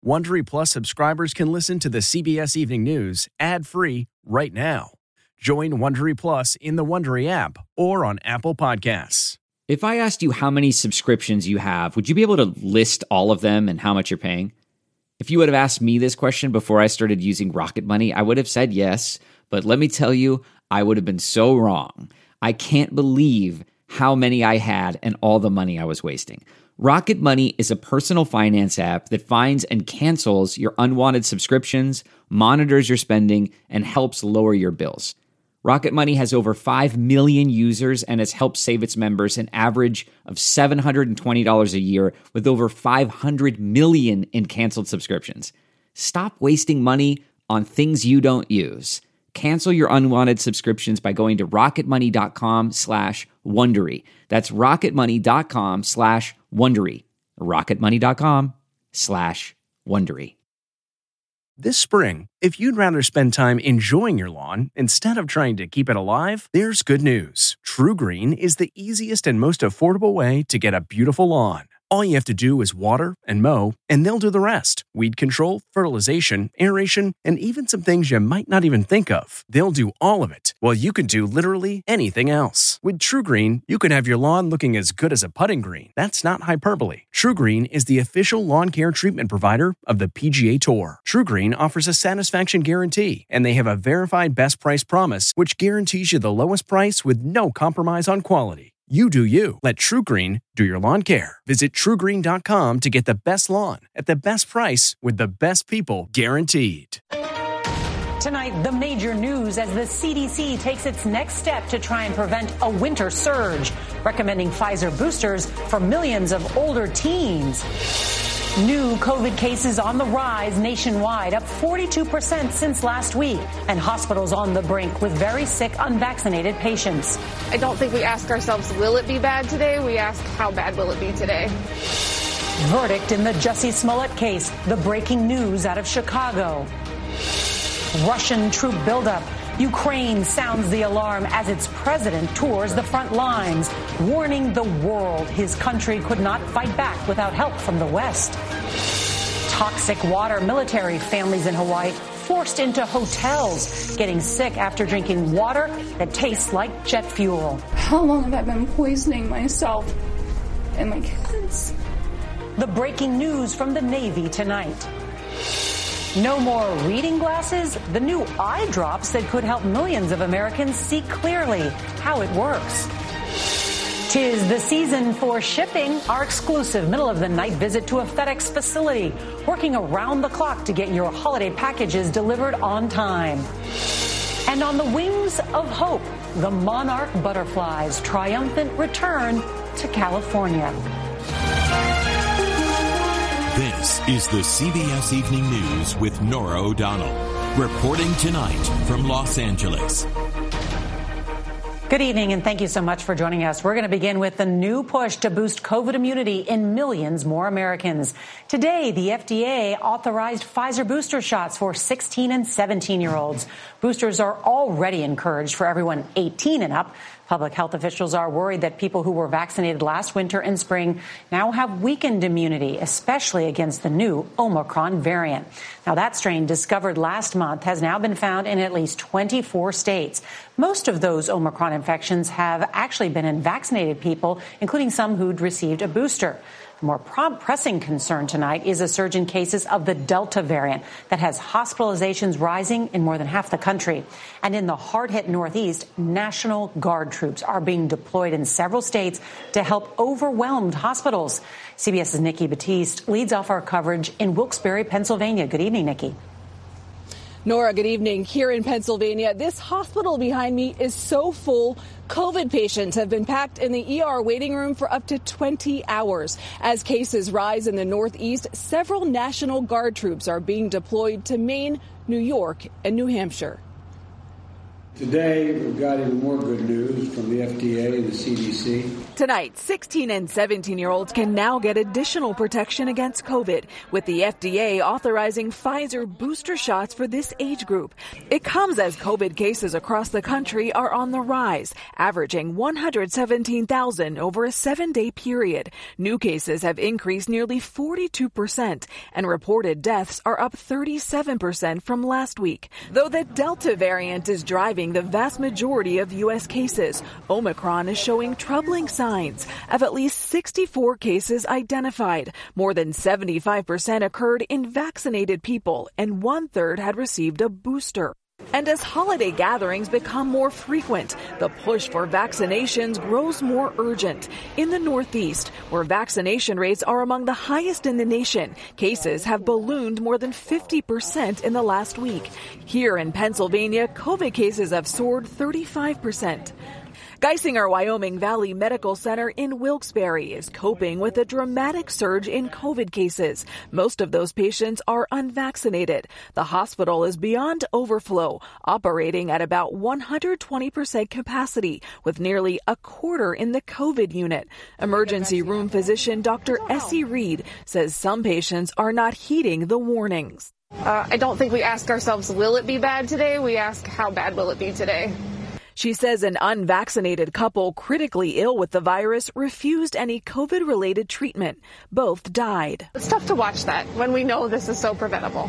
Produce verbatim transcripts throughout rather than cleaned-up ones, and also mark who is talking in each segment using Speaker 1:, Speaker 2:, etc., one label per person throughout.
Speaker 1: Wondery Plus subscribers can listen to the C B S Evening News ad-free right now. Join Wondery Plus in the Wondery app or on Apple Podcasts.
Speaker 2: If I asked you how many subscriptions you have, would you be able to list all of them and how much you're paying? If you would have asked me this question before I started using Rocket Money, I would have said yes, but let me tell you, I would have been so wrong. I can't believe how many I had and all the money I was wasting. Rocket Money is a personal finance app that finds and cancels your unwanted subscriptions, monitors your spending, and helps lower your bills. Rocket Money has over five million users and has helped save its members an average of seven hundred twenty dollars a year with over five hundred million in canceled subscriptions. Stop wasting money on things you don't use. Cancel your unwanted subscriptions by going to rocketmoney.com slash Wondery. That's rocketmoney.com slash Wondery. rocketmoney.com slash Wondery.
Speaker 1: This spring, if you'd rather spend time enjoying your lawn instead of trying to keep it alive, there's good news. True Green is the easiest and most affordable way to get a beautiful lawn. All you have to do is water and mow, and they'll do the rest. Weed control, fertilization, aeration, and even some things you might not even think of. They'll do all of it, while you can do literally anything else. With True Green, you can have your lawn looking as good as a putting green. That's not hyperbole. True Green is the official lawn care treatment provider of the P G A Tour. True Green offers a satisfaction guarantee, and they have a verified best price promise, which guarantees you the lowest price with no compromise on quality. You do you. Let True Green do your lawn care. Visit true green dot com to get the best lawn at the best price with the best people guaranteed.
Speaker 3: Tonight, the major news as the C D C takes its next step to try and prevent a winter surge, recommending Pfizer boosters for millions of older teens. New COVID cases on the rise nationwide, up forty-two percent since last week, and hospitals on the brink with very sick, unvaccinated patients.
Speaker 4: I don't think we ask ourselves, will it be bad today? We ask, how bad will it be today?
Speaker 3: Verdict in the Jussie Smollett case, the breaking news out of Chicago. Russian troop buildup. Ukraine sounds the alarm as its president tours the front lines, warning the world his country could not fight back without help from the West. Toxic water. Military families in Hawaii forced into hotels, getting sick after drinking water that tastes like jet fuel.
Speaker 5: How long have I been poisoning myself and my kids?
Speaker 3: The breaking news from the Navy tonight. No more reading glasses, the new eye drops that could help millions of Americans see clearly how it works. Tis the season for shipping, our exclusive middle-of-the-night visit to a FedEx facility, working around the clock to get your holiday packages delivered on time. And on the wings of hope, the monarch butterflies' triumphant return to California.
Speaker 6: This is the C B S Evening News with Norah O'Donnell, reporting tonight from Los Angeles.
Speaker 3: Good evening, and thank you so much for joining us. We're going to begin with the new push to boost COVID immunity in millions more Americans. Today, the F D A authorized Pfizer booster shots for sixteen and seventeen-year-olds. Boosters are already encouraged for everyone eighteen and up. Public health officials are worried that people who were vaccinated last winter and spring now have weakened immunity, especially against the new Omicron variant. Now, that strain discovered last month has now been found in at least twenty-four states. Most of those Omicron infections have actually been in vaccinated people, including some who'd received a booster. The more pressing concern tonight is a surge in cases of the Delta variant that has hospitalizations rising in more than half the country. And in the hard-hit Northeast, National Guard troops are being deployed in several states to help overwhelmed hospitals. CBS's Nikki Batiste leads off our coverage in Wilkes-Barre, Pennsylvania. Good evening, Nikki.
Speaker 7: Nora, good evening. Here in Pennsylvania, this hospital behind me is so full. COVID patients have been packed in the E R waiting room for up to twenty hours. As cases rise in the Northeast, several National Guard troops are being deployed to Maine, New York, and New Hampshire.
Speaker 8: Today, we've got even more good news from the F D A and the C D C.
Speaker 7: Tonight, sixteen and seventeen-year-olds can now get additional protection against COVID, with the F D A authorizing Pfizer booster shots for this age group. It comes as COVID cases across the country are on the rise, averaging one hundred seventeen thousand over a seven-day period. New cases have increased nearly forty-two percent, and reported deaths are up thirty-seven percent from last week. Though the Delta variant is driving the vast majority of U S cases, Omicron is showing troubling signs of at least sixty-four cases identified. More than seventy-five percent occurred in vaccinated people, and one-third had received a booster. And as holiday gatherings become more frequent, the push for vaccinations grows more urgent. In the Northeast, where vaccination rates are among the highest in the nation, cases have ballooned more than fifty percent in the last week. Here in Pennsylvania, COVID cases have soared thirty-five percent. Geisinger Wyoming Valley Medical Center in Wilkes-Barre is coping with a dramatic surge in COVID cases. Most of those patients are unvaccinated. The hospital is beyond overflow, operating at about one hundred twenty percent capacity, with nearly a quarter in the COVID unit. Emergency room physician Doctor Essie Reed says some patients are not heeding the warnings.
Speaker 4: Uh, I don't think we ask ourselves, will it be bad today? We ask, how bad will it be today?
Speaker 7: She says an unvaccinated couple critically ill with the virus refused any COVID-related treatment. Both died.
Speaker 4: It's tough to watch that when we know this is so preventable.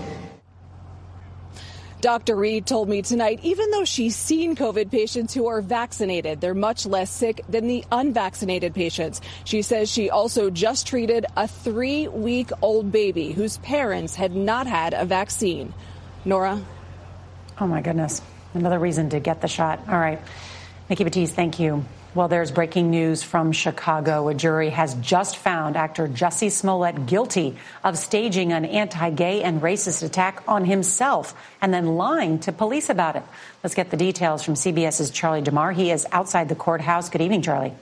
Speaker 7: Doctor Reed told me tonight, even though she's seen COVID patients who are vaccinated, they're much less sick than the unvaccinated patients. She says she also just treated a three-week-old baby whose parents had not had a vaccine. Nora?
Speaker 3: Oh, my goodness. Another reason to get the shot. All right. Nikki Batiz, thank you. Well, there's breaking news from Chicago. A jury has just found actor Jussie Smollett guilty of staging an anti-gay and racist attack on himself and then lying to police about it. Let's get the details from CBS's Charlie DeMar. He is outside the courthouse. Good evening, Charlie.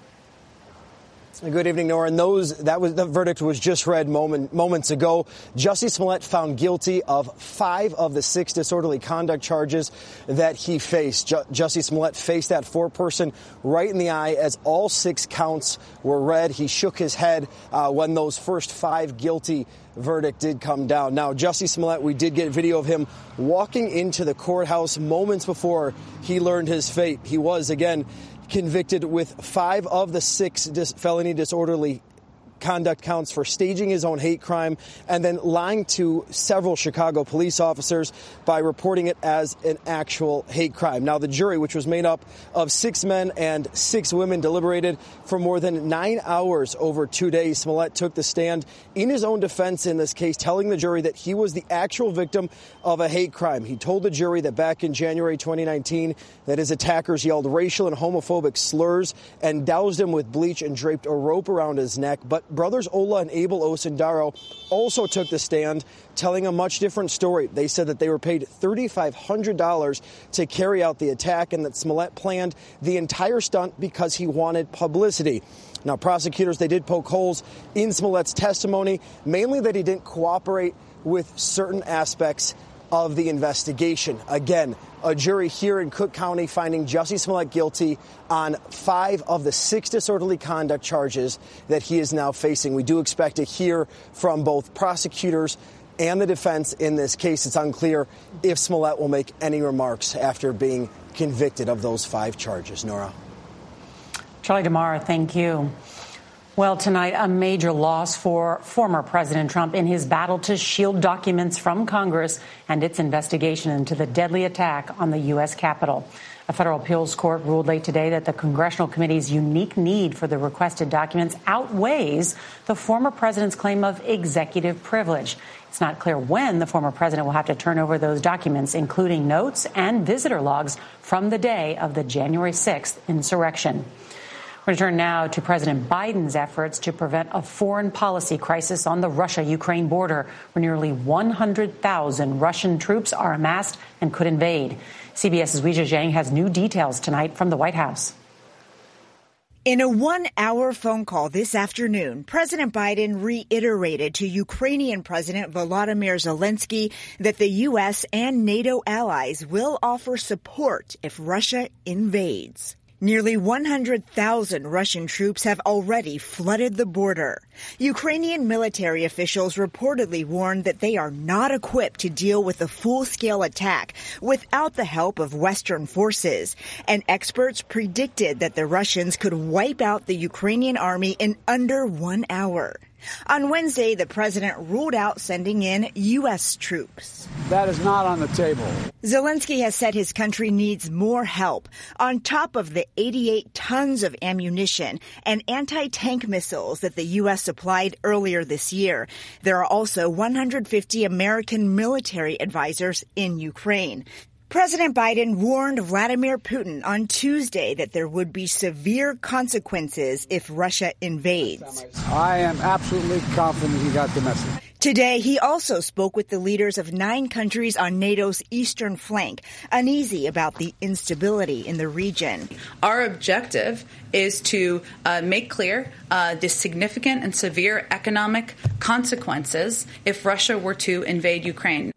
Speaker 9: Good evening, Nora. And those that was the verdict was just read moment, moments ago. Jussie Smollett found guilty of five of the six disorderly conduct charges that he faced. Ju- Jussie Smollett faced that four-person right in the eye as all six counts were read. He shook his head uh, when those first five guilty verdict did come down. Now, Jussie Smollett, we did get video of him walking into the courthouse moments before he learned his fate. He was, again, convicted with five of the six dis- felony disorderly conduct counts for staging his own hate crime and then lying to several Chicago police officers by reporting it as an actual hate crime. Now, the jury, which was made up of six men and six women, deliberated for more than nine hours over two days. Smollett took the stand in his own defense in this case, telling the jury that he was the actual victim of a hate crime. He told the jury that back in January twenty nineteen that his attackers yelled racial and homophobic slurs and doused him with bleach and draped a rope around his neck. But brothers Ola and Abel Osundaro also took the stand, telling a much different story. They said that they were paid three thousand five hundred dollars to carry out the attack and that Smollett planned the entire stunt because he wanted publicity. Now, prosecutors, they did poke holes in Smollett's testimony, mainly that he didn't cooperate with certain aspects of the investigation. Again, a jury here in Cook County finding Jussie Smollett guilty on five of the six disorderly conduct charges that he is now facing. We do expect to hear from both prosecutors and the defense in this case. It's unclear if Smollett will make any remarks after being convicted of those five charges. Nora.
Speaker 3: Charlie DeMar, thank you. Well, tonight, a major loss for former President Trump in his battle to shield documents from Congress and its investigation into the deadly attack on the U S Capitol. A federal appeals court ruled late today that the congressional committee's unique need for the requested documents outweighs the former president's claim of executive privilege. It's not clear when the former president will have to turn over those documents, including notes and visitor logs from the day of the January sixth insurrection. We're going to turn now to President Biden's efforts to prevent a foreign policy crisis on the Russia-Ukraine border, where nearly one hundred thousand Russian troops are amassed and could invade. CBS's Weijia Zhang has new details tonight from the White House.
Speaker 10: In a one-hour phone call this afternoon, President Biden reiterated to Ukrainian President Volodymyr Zelensky that the U S and NATO allies will offer support if Russia invades. Nearly one hundred thousand Russian troops have already flooded the border. Ukrainian military officials reportedly warned that they are not equipped to deal with a full-scale attack without the help of Western forces. And experts predicted that the Russians could wipe out the Ukrainian army in under one hour. On Wednesday, the president ruled out sending in U S troops.
Speaker 8: That is not on the table.
Speaker 10: Zelensky has said his country needs more help. On top of the eighty-eight tons of ammunition and anti-tank missiles that the U S supplied earlier this year, there are also one hundred fifty American military advisors in Ukraine. President Biden warned Vladimir Putin on Tuesday that there would be severe consequences if Russia invades.
Speaker 8: I am absolutely confident he got the message.
Speaker 10: Today, he also spoke with the leaders of nine countries on NATO's eastern flank, uneasy about the instability in the region.
Speaker 11: Our objective is to uh, make clear uh, the significant and severe economic consequences if Russia were to invade Ukraine.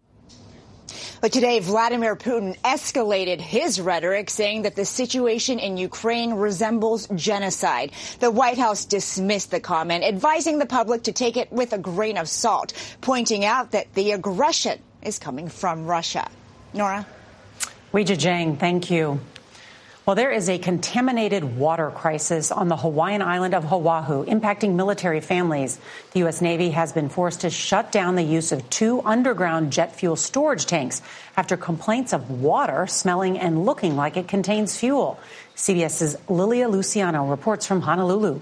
Speaker 10: But today, Vladimir Putin escalated his rhetoric, saying that the situation in Ukraine resembles genocide. The White House dismissed the comment, advising the public to take it with a grain of salt, pointing out that the aggression is coming from Russia. Nora?
Speaker 3: Weijia Jiang, thank you. Well, there is a contaminated water crisis on the Hawaiian island of Oahu, impacting military families. The U S Navy has been forced to shut down the use of two underground jet fuel storage tanks after complaints of water smelling and looking like it contains fuel. CBS's Lilia Luciano reports from Honolulu.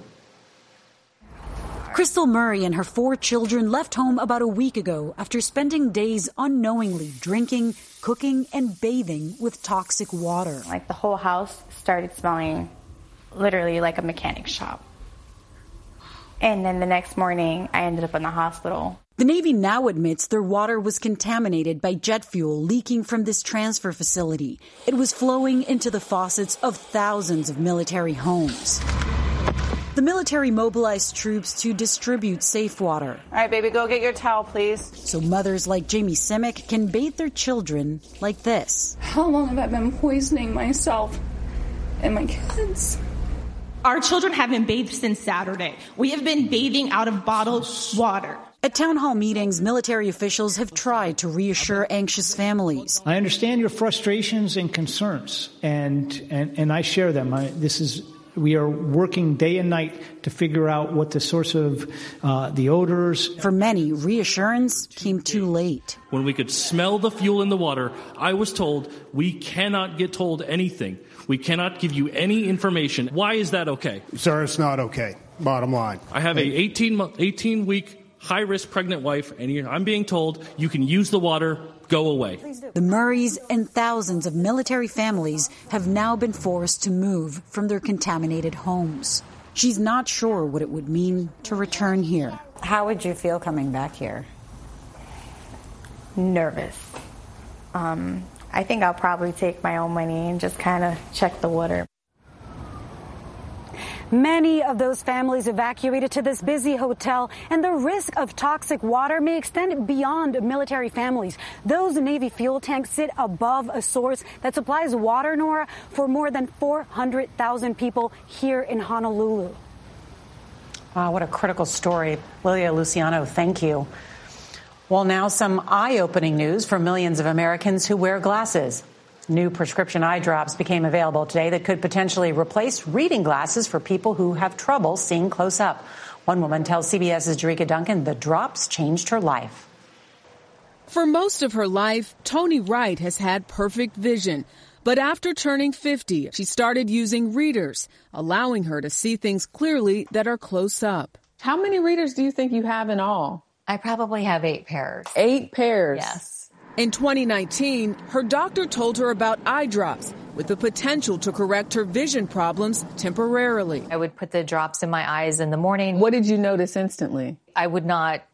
Speaker 12: Crystal Murray and her four children left home about a week ago after spending days unknowingly drinking, cooking, and bathing with toxic water.
Speaker 13: Like the whole house started smelling literally like a mechanic shop. And then the next morning, I ended up in the hospital.
Speaker 12: The Navy now admits their water was contaminated by jet fuel leaking from this transfer facility. It was flowing into the faucets of thousands of military homes. The military mobilized troops to distribute safe water.
Speaker 13: All right, baby, go get your towel, please.
Speaker 12: So mothers like Jamie Simic can bathe their children like this.
Speaker 5: How long have I been poisoning myself and my kids?
Speaker 14: Our children haven't bathed since Saturday. We have been bathing out of bottled water.
Speaker 12: At town hall meetings, military officials have tried to reassure anxious families.
Speaker 15: I understand your frustrations and concerns, and and, and I share them. I, this is we are working day and night to figure out what the source of uh, the odors.
Speaker 12: For many, reassurance came too late.
Speaker 16: When we could smell the fuel in the water, I was told we cannot get told anything. We cannot give you any information. Why is that okay?
Speaker 17: Sir, it's not okay. Bottom line.
Speaker 16: I have a eighteen week high-risk pregnant wife, and I'm being told you can use the water, go away.
Speaker 12: The Murrays and thousands of military families have now been forced to move from their contaminated homes. She's not sure what it would mean to return here.
Speaker 18: How would you feel coming back here?
Speaker 13: Nervous. Um, I think I'll probably take my own money and just kind of check the water.
Speaker 19: Many of those families evacuated to this busy hotel, and the risk of toxic water may extend beyond military families. Those Navy fuel tanks sit above a source that supplies water, Nora, for more than four hundred thousand people here in Honolulu.
Speaker 3: Wow, what a critical story. Lilia Luciano, thank you. Well, now some eye-opening news for millions of Americans who wear glasses. New prescription eye drops became available today that could potentially replace reading glasses for people who have trouble seeing close up. One woman tells CBS's Jerika Duncan the drops changed her life.
Speaker 20: For most of her life, Tony Wright has had perfect vision. But after turning fifty, she started using readers, allowing her to see things clearly that are close up.
Speaker 4: How many readers do you think you have in all?
Speaker 18: I probably have eight pairs.
Speaker 4: Eight pairs?
Speaker 18: Yes.
Speaker 20: In twenty nineteen, her doctor told her about eye drops with the potential to correct her vision problems temporarily.
Speaker 18: I would put the drops in my eyes in the morning.
Speaker 4: What did you notice instantly?
Speaker 18: I would not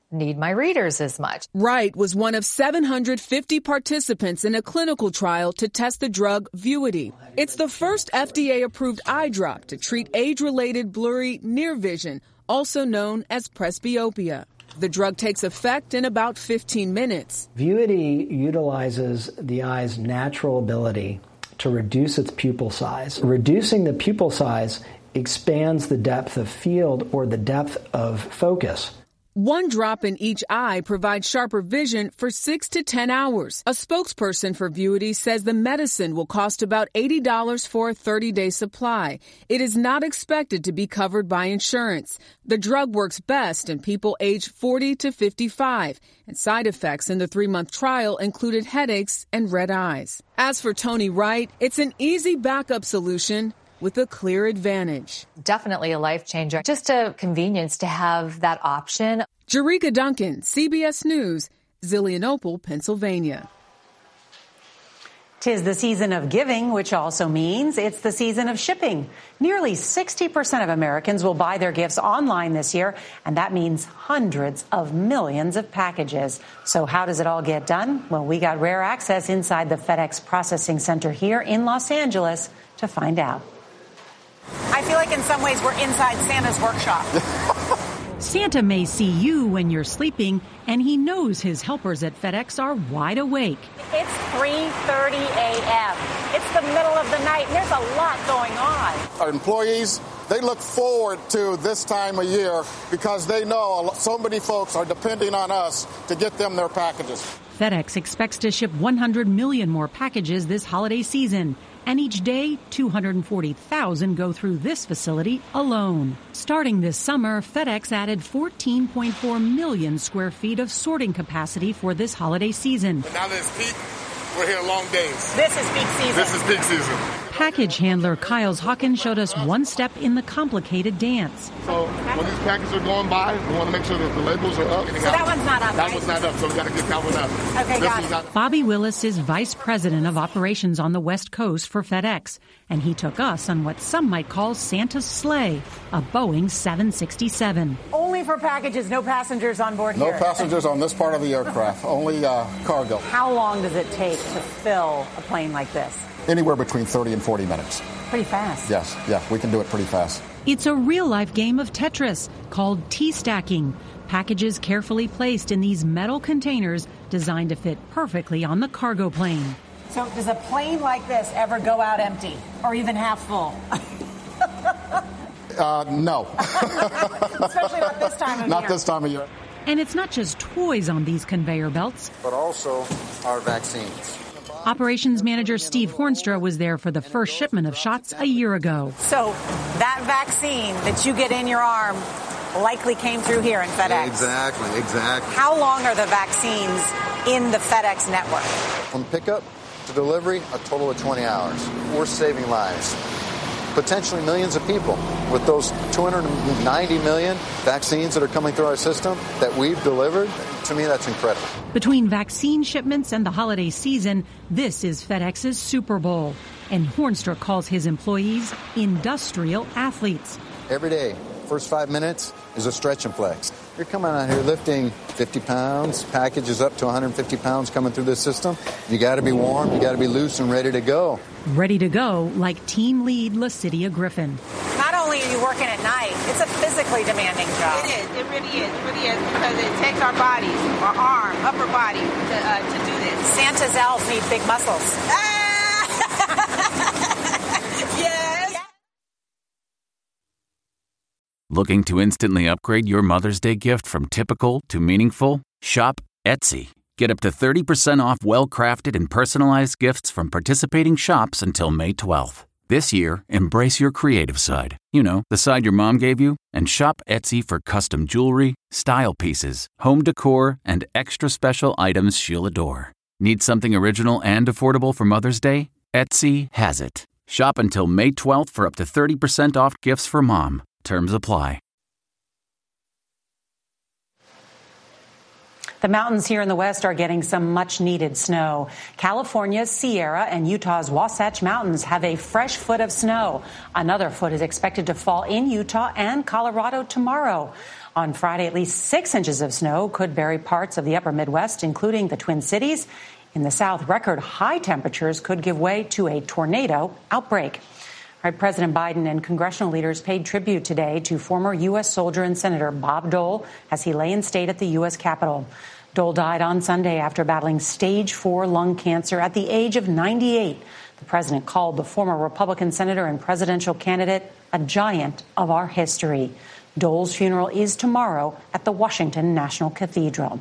Speaker 18: need my readers as much.
Speaker 20: Wright was one of seven hundred fifty participants in a clinical trial to test the drug Vuity. It's the first F D A-approved eye drop to treat age-related blurry near vision, also known as presbyopia. The drug takes effect in about fifteen minutes.
Speaker 21: Vuity utilizes the eye's natural ability to reduce its pupil size. Reducing the pupil size expands the depth of field or the depth of focus.
Speaker 20: One drop in each eye provides sharper vision for six to ten hours. A spokesperson for Vuity says the medicine will cost about eighty dollars for a thirty-day supply. It is not expected to be covered by insurance. The drug works best in people aged forty to fifty-five, and side effects in the three-month trial included headaches and red eyes. As for Tony Wright, it's an easy backup solution with a clear advantage.
Speaker 18: Definitely a life changer. Just a convenience to have that option.
Speaker 20: Jerika Duncan, C B S News, Zillionople, Pennsylvania.
Speaker 3: Tis the season of giving, which also means it's the season of shipping. Nearly sixty percent of Americans will buy their gifts online this year, and that means hundreds of millions of packages. So how does it all get done? Well, we got rare access inside the FedEx Processing Center here in Los Angeles to find out.
Speaker 22: I feel like in some ways we're inside Santa's workshop.
Speaker 23: Santa may see you when you're sleeping, and he knows his helpers at FedEx are wide awake.
Speaker 22: It's three thirty a.m. It's the middle of the night, and there's a lot going on.
Speaker 24: Our employees, they look forward to this time of year because they know so many folks are depending on us to get them their packages.
Speaker 23: FedEx expects to ship one hundred million more packages this holiday season. And each day, two hundred forty thousand go through this facility alone. Starting this summer, FedEx added fourteen point four million square feet of sorting capacity for this holiday season.
Speaker 24: But now that it's peak, we're here long days.
Speaker 22: This is peak season.
Speaker 24: This is peak season.
Speaker 23: Package handler Kyles Hawkins showed us one step in the complicated dance.
Speaker 24: So when these packages are going by, we want to make sure that the labels are up.
Speaker 22: So that one's not up,
Speaker 24: That
Speaker 22: right?
Speaker 24: one's not up, so we got to get that one up.
Speaker 22: Okay,
Speaker 24: this
Speaker 22: got it.
Speaker 24: Not-
Speaker 23: Bobby Willis is vice president of operations on the West Coast for FedEx, and he took us on what some might call Santa's sleigh, a Boeing seven sixty-seven.
Speaker 22: Only for packages, no passengers on board
Speaker 24: no
Speaker 22: here.
Speaker 24: No passengers on this part of the aircraft, only uh, cargo.
Speaker 22: How long does it take to fill a plane like this?
Speaker 24: Anywhere between thirty and forty minutes.
Speaker 22: Pretty fast.
Speaker 24: Yes, yeah, we can do it pretty fast.
Speaker 23: It's a real-life game of Tetris called T-stacking. Packages carefully placed in these metal containers designed to fit perfectly on the cargo plane.
Speaker 22: So does a plane like this ever go out empty or even half full?
Speaker 24: uh, no.
Speaker 22: Especially not this time of
Speaker 24: not
Speaker 22: year.
Speaker 24: Not this time of year.
Speaker 23: And it's not just toys on these conveyor belts,
Speaker 25: but also our vaccines.
Speaker 23: Operations manager Steve Hornstra was there for the first shipment of shots a year ago.
Speaker 22: So that vaccine that you get in your arm likely came through here in FedEx.
Speaker 25: Exactly, exactly.
Speaker 22: How long are the vaccines in the FedEx network?
Speaker 25: From pickup to delivery, a total of twenty hours. We're saving lives. Potentially millions of people with those two hundred ninety million vaccines that are coming through our system that we've delivered. To me, that's incredible.
Speaker 23: Between vaccine shipments and the holiday season, this is FedEx's Super Bowl. And Hornstra calls his employees industrial athletes.
Speaker 25: Every day, first five minutes is a stretch and flex. You're coming out here lifting fifty pounds, packages up to one hundred fifty pounds coming through this system. You got to be warm, you got to be loose and ready to go.
Speaker 23: Ready to go, like team lead Lasidia Griffin.
Speaker 22: Not only are you working at night, it's a physically demanding job.
Speaker 26: It is. It really is. It really is because it takes our bodies, our arm, upper body to, uh, to do this.
Speaker 22: Santa's elves need big muscles.
Speaker 26: Yes.
Speaker 27: Looking to instantly upgrade your Mother's Day gift from typical to meaningful? Shop Etsy. Get up to thirty percent off well-crafted and personalized gifts from participating shops until May twelfth. This year, embrace your creative side. You know, the side your mom gave you. And shop Etsy for custom jewelry, style pieces, home decor, and extra special items she'll adore. Need something original and affordable for Mother's Day? Etsy has it. Shop until May twelfth for up to thirty percent off gifts for mom. Terms apply.
Speaker 3: The mountains here in the west are getting some much-needed snow. California's Sierra and Utah's Wasatch Mountains have a fresh foot of snow. Another foot is expected to fall in Utah and Colorado tomorrow. On Friday, at least six inches of snow could bury parts of the upper Midwest, including the Twin Cities. In the South, record high temperatures could give way to a tornado outbreak. All right, President Biden and congressional leaders paid tribute today to former U S soldier and Senator Bob Dole as he lay in state at the U S Capitol. Dole died on Sunday after battling stage four lung cancer at the age of ninety-eight. The president called the former Republican senator and presidential candidate a giant of our history. Dole's funeral is tomorrow at the Washington National Cathedral.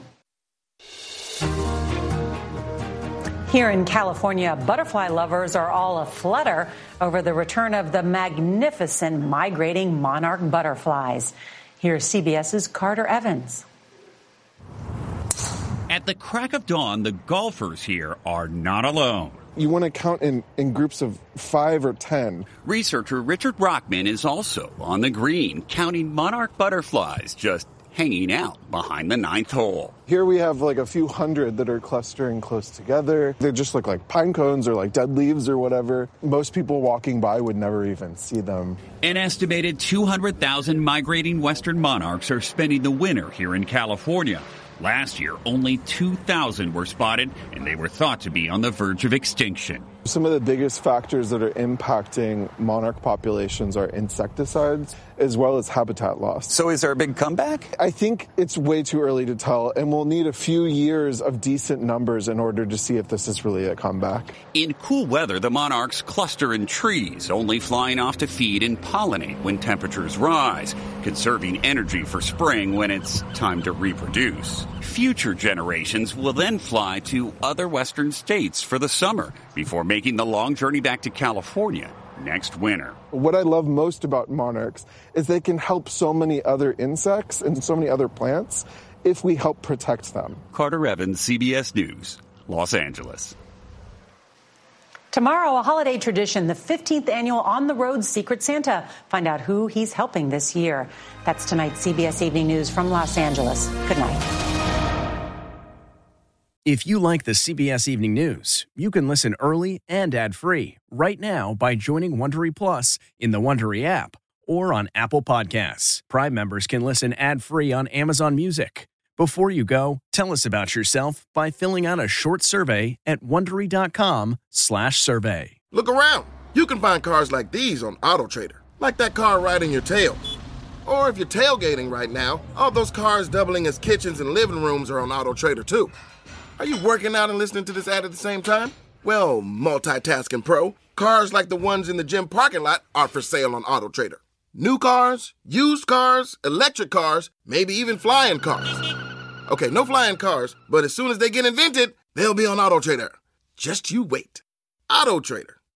Speaker 3: Here in California, butterfly lovers are all aflutter over the return of the magnificent migrating monarch butterflies. Here's CBS's Carter Evans.
Speaker 1: At the crack of dawn, the golfers here are not alone.
Speaker 2: You want to count in, in groups of five or ten.
Speaker 1: Researcher Richard Rockman is also on the green, counting monarch butterflies just hanging out behind the ninth hole.
Speaker 2: Here we have like a few hundred that are clustering close together. They just look like pine cones or like dead leaves or whatever. Most people walking by would never even see them.
Speaker 1: An estimated two hundred thousand migrating western monarchs are spending the winter here in California. Last year, only two thousand were spotted, and they were thought to be on the verge of extinction.
Speaker 2: Some of the biggest factors that are impacting monarch populations are insecticides as well as habitat loss.
Speaker 1: So is there a big comeback?
Speaker 2: I think it's way too early to tell, and we'll need a few years of decent numbers in order to see if this is really a comeback.
Speaker 1: In cool weather, the monarchs cluster in trees, only flying off to feed and pollinate when temperatures rise, conserving energy for spring when it's time to reproduce. Future generations will then fly to other western states for the summer before making the long journey back to California next winter.
Speaker 2: What I love most about monarchs is they can help so many other insects and so many other plants if we help protect them.
Speaker 1: Carter Evans, C B S News, Los Angeles.
Speaker 3: Tomorrow, a holiday tradition, the fifteenth annual On the Road Secret Santa. Find out who he's helping this year. That's tonight's C B S Evening News from Los Angeles. Good night.
Speaker 6: If you like the C B S Evening News, you can listen early and ad-free right now by joining Wondery Plus in the Wondery app or on Apple Podcasts. Prime members can listen ad-free on Amazon Music. Before you go, tell us about yourself by filling out a short survey at Wondery.com slash survey.
Speaker 7: Look around. You can find cars like these on AutoTrader, like that car riding your tail. Or if you're tailgating right now, all those cars doubling as kitchens and living rooms are on AutoTrader too. Are you working out and listening to this ad at the same time? Well, multitasking pro, cars like the ones in the gym parking lot are for sale on AutoTrader. New cars, used cars, electric cars, maybe even flying cars. Okay, no flying cars, but as soon as they get invented, they'll be on AutoTrader. Just you wait. AutoTrader.